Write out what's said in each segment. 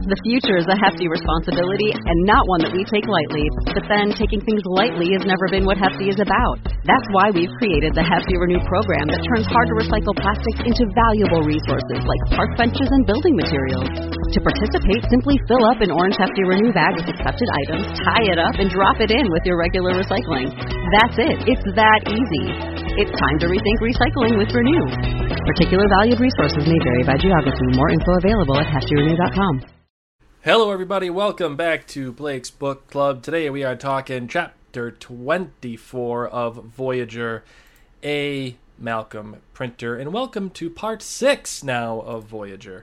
The future is a hefty responsibility and not one that we take lightly. But then, taking things lightly has never been what Hefty is about. That's why we've created the Hefty Renew program that turns hard-to-recycle plastics into valuable resources like park benches and building materials. To participate, simply fill up an orange Hefty Renew bag with accepted items, tie it up, and drop it in with your regular recycling. That's it. It's that easy. It's time to rethink recycling with Renew. Particular valued resources may vary by geography. More info available at heftyrenew.com. Hello everybody, welcome back to Blake's Book Club. Today we are talking chapter 24 of Voyager, A. Malcolm Printer, and welcome to part 6 now of Voyager.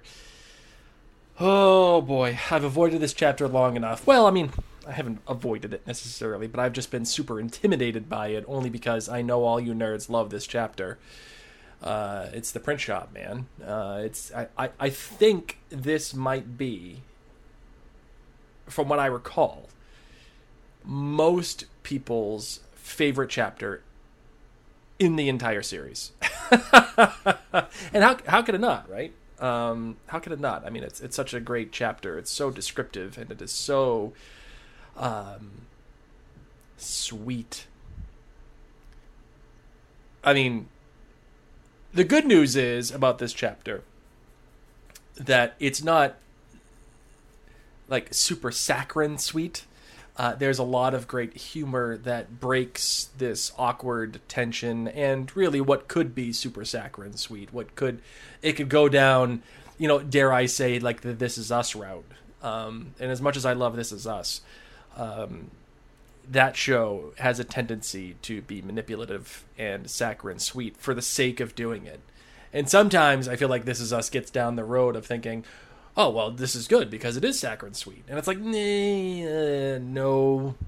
Oh boy, I've avoided this chapter long enough. Well, I mean, I haven't avoided it necessarily, but I've just been super intimidated by it, only because I know all you nerds love this chapter. It's the print shop, man. I think this might be, from what I recall, most people's favorite chapter in the entire series. And how could it not, right? How could it not? I mean, it's such a great chapter. It's so descriptive, and it is so sweet. I mean, the good news is about this chapter that it's not like super saccharine sweet. There's a lot of great humor that breaks this awkward tension and really what could be super saccharine sweet. It could go down, dare I say, like the This Is Us route. And as much as I love This Is Us, that show has a tendency to be manipulative and saccharine sweet for the sake of doing it. And sometimes I feel like This Is Us gets down the road of thinking, oh, well, this is good because it is saccharine sweet. And it's like, no.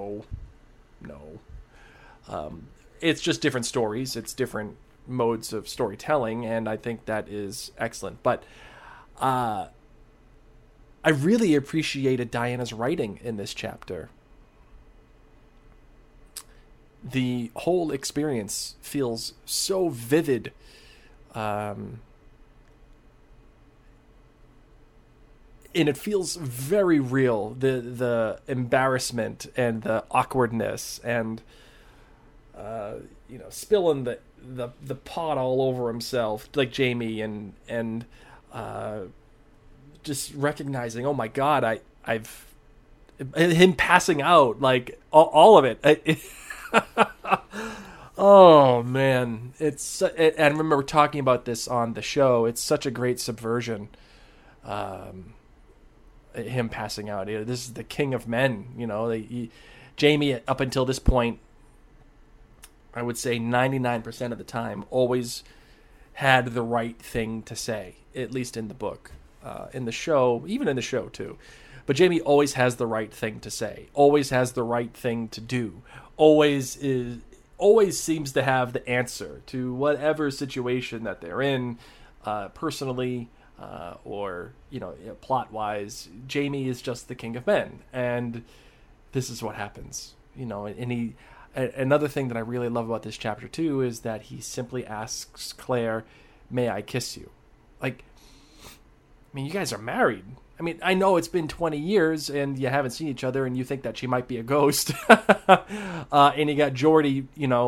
It's just different stories. It's different modes of storytelling, and I think that is excellent. But I really appreciated Diana's writing in this chapter. The whole experience feels so vivid. And it feels very real, the embarrassment and the awkwardness and spilling the pot all over himself, like Jamie, and just recognizing, oh my God, I've him passing out, like all of it. Oh man, I remember talking about this on the show. It's such a great subversion. Him passing out. This is the king of men. Jamie, up until this point, I would say 99% of the time, always had the right thing to say, at least in the book. In the show, even in the show too. But Jamie always has the right thing to say, always has the right thing to do, always seems to have the answer to whatever situation that they're in, personally, or plot-wise. Jamie is just the king of men, and this is what happens. And another thing that I really love about this chapter too is that he simply asks Claire, "May I kiss you?" Like, I mean, you guys are married. I mean, I know it's been 20 years and you haven't seen each other, and you think that she might be a ghost. And you got Geordi,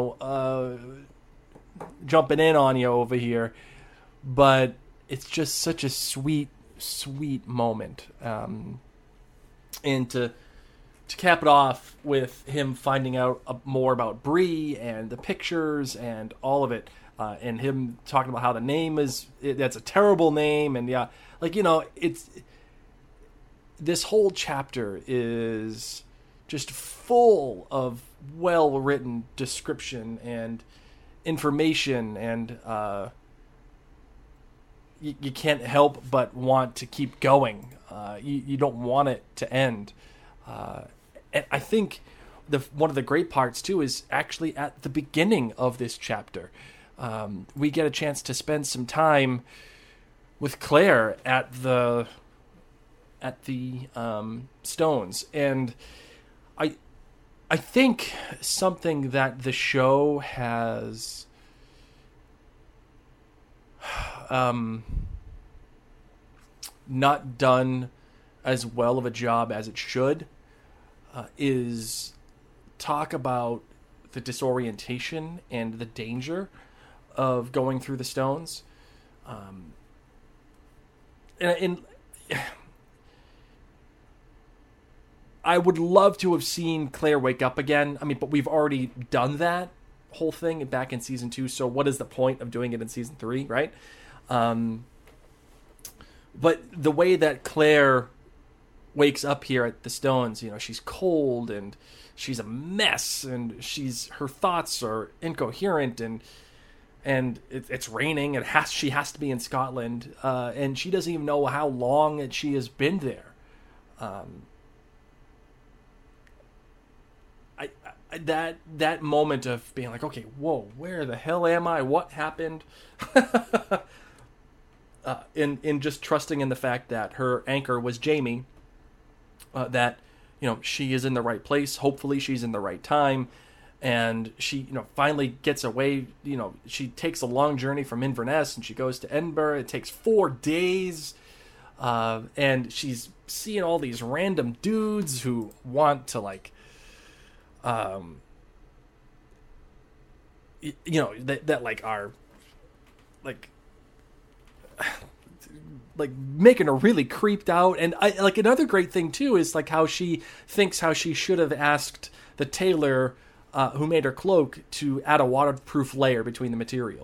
jumping in on you over here, but it's just such a sweet, sweet moment. And to cap it off with him finding out more about Bree and the pictures and all of it, and him talking about how the name that's a terrible name, and it's this whole chapter is just full of well-written description and information, and you can't help but want to keep going. You don't want it to end. And I think one of the great parts, too, is actually at the beginning of this chapter. We get a chance to spend some time with Claire at the Stones. And I think something that the show has not done as well of a job as it should is talk about the disorientation and the danger of going through the stones. And I would love to have seen Claire wake up again. I mean, but we've already done that whole thing back in season 2. So what is the point of doing it in season 3, right? But the way that Claire wakes up here at the stones, she's cold and she's a mess, and her thoughts are incoherent, and it's raining, and she has to be in Scotland, and she doesn't even know how long she has been there. That moment of being like, okay, whoa, where the hell am I? What happened? In just trusting in the fact that her anchor was Jamie, that she is in the right place. Hopefully, she's in the right time, and she finally gets away. She takes a long journey from Inverness, and she goes to Edinburgh. It takes 4 days, and she's seeing all these random dudes who want to that are making her really creeped out. And another great thing too is how she thinks how she should have asked the tailor who made her cloak to add a waterproof layer between the material.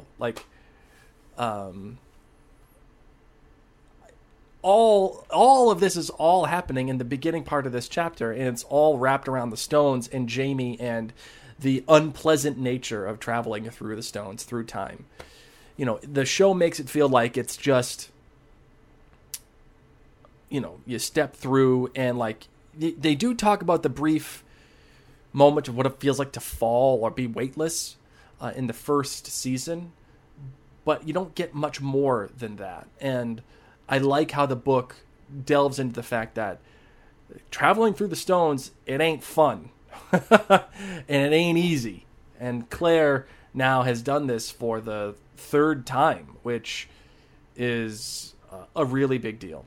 All of this is all happening in the beginning part of this chapter, and it's all wrapped around the stones and Jamie and the unpleasant nature of traveling through the stones through time. The show makes it feel like it's just, you step through, and they do talk about the brief moment of what it feels like to fall or be weightless in the first season, but you don't get much more than that. And I like how the book delves into the fact that traveling through the stones, it ain't fun. And it ain't easy. And Claire now has done this for the 3rd time, which is a really big deal.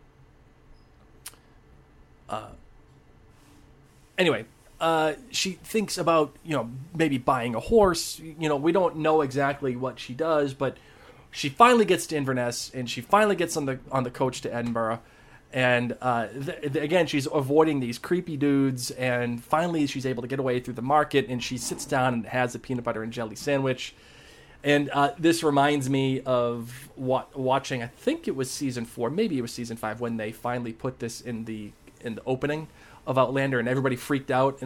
Anyway, she thinks about, maybe buying a horse. We don't know exactly what she does, but she finally gets to Inverness, and she finally gets on the coach to Edinburgh. And again, she's avoiding these creepy dudes, and finally she's able to get away through the market, and she sits down and has a peanut butter and jelly sandwich. And this reminds me of watching, I think it was season 4, maybe it was season 5, when they finally put this in the opening of Outlander, and everybody freaked out. And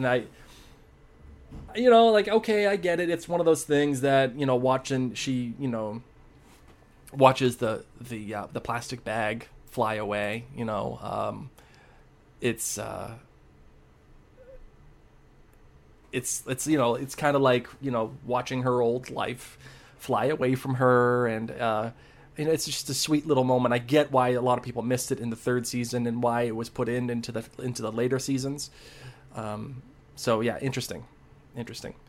okay, I get it. It's one of those things that, she watches the plastic bag fly away. It's kind of like, watching her old life fly away from her, and it's just a sweet little moment. I get why a lot of people missed it in the 3rd season, and why it was put into the later seasons. So yeah, interesting.